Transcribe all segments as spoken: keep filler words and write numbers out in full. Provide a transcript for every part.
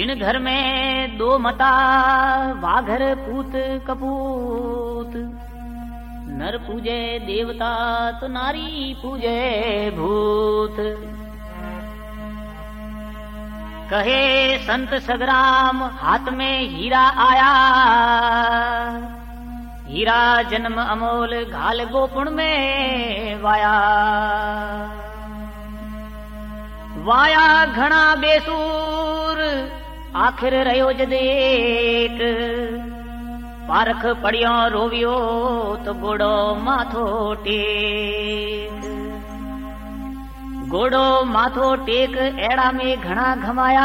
तीन घर में दो मता, वाघर पूत कपूत। नर पूजे देवता तो नारी पूजे भूत। कहे संत सगराम हाथ में हीरा आया, हीरा जन्म अमोल घाल गोपुण में वाया। वाया घना बेसूर आखिर रहो जदेक, पारख पड़ियो रोवियो तो गोड़ो माथो टेक। गोड़ो माथो टेक एड़ा में घना घमाया,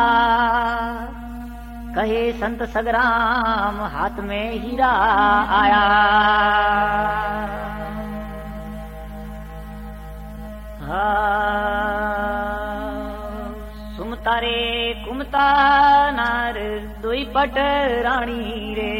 कहे संत सगराम हाथ में हीरा आया। सुमता रे कुमता नार दुई पट रानी रे।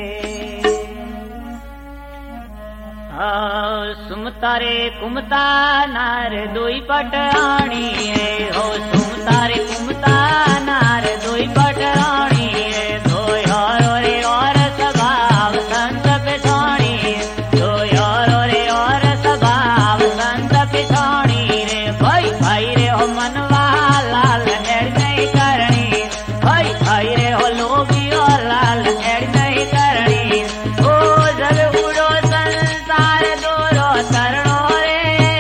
सुमता रे कुमता नार दुई पट रानी रे। हो सुमता रे कुमता नार दुई पट रानी रे। दो यारो रे और स्वभाव संत पिछाणी, दो यारो रे और स्वभाव संत पिछाणी रे। भाई भाई रे हो मनवा लाल एड़ नहीं करनी, भाई भाई रे हो लोभी और लाल एड़ नहीं करनी। ओ जल उड़ो संसार दोरो तरणो रे।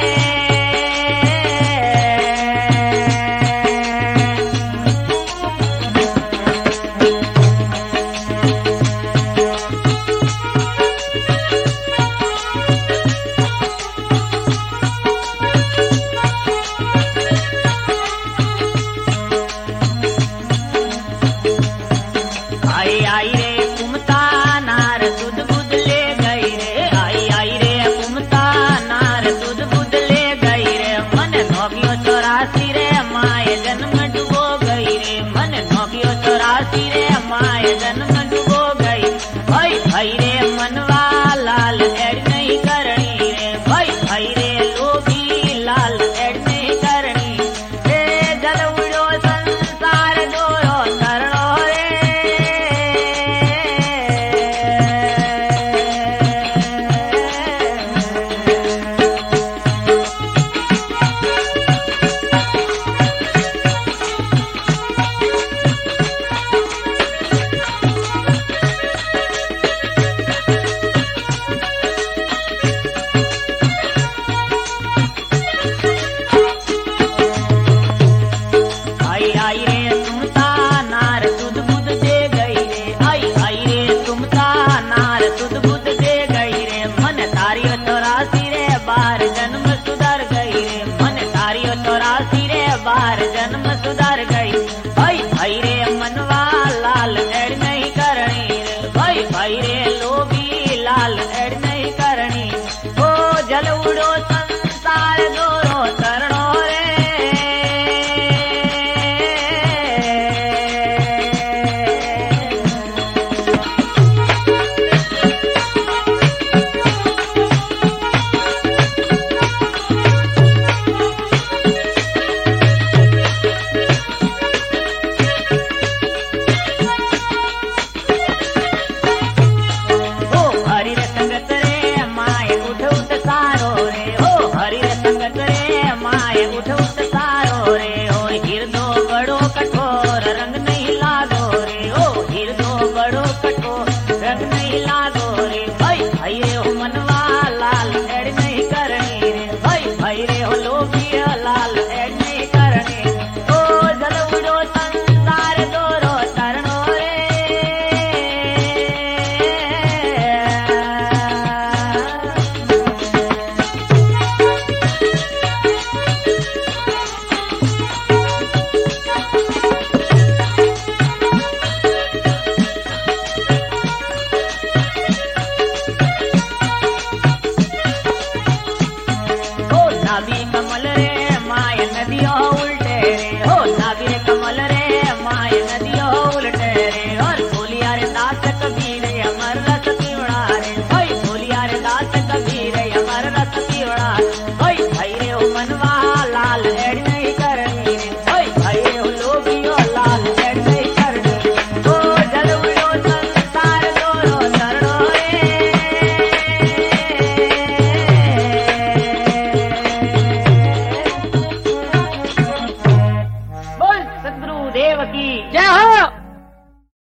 आई आई रे कुमता नार सुध बुध ले गई रे। आई आई रे कुमता नार सुध बुध ले गई रे। मन नौकियो चौरासी रे माए जन्म डुबो गई रे। मन नौकियो चौरासी रे माए जन्म डुबो गई। भाई भाई रे मनवा लाल एड़ नहीं करनी रे। भाई भाई रे लोभी लाल एड़ नहीं करनी रे। जल उड़ो संसार दोरो तरणो रे। आई आई रे सुमता नार सुध बुध दे गई रे। आई आई रे सुमता नार सुध बुध दे गई रे। मन तारियो चौरासी रे बार जन्म सुधर गई रे। मन तारियो चौरासी रे बार जन्म सुधर गई। भाई भाई रे मनवा लाल एड़ नहीं करनी रे। भाई भाई रे लोभी लाल एड़ नहीं करनी। ओ जल उड़ो संसार दोरो तरणो रे। ओ हरि रे संगत रे माए उठ उठ सारो रे। ओ हरि रे संगत रे माए उठ उठ सारो रे। ओ हिरदो बड़ो कठोर रंग नहीं लागो रे। ओ हिरदो बड़ो कठोर रंग नहीं लागो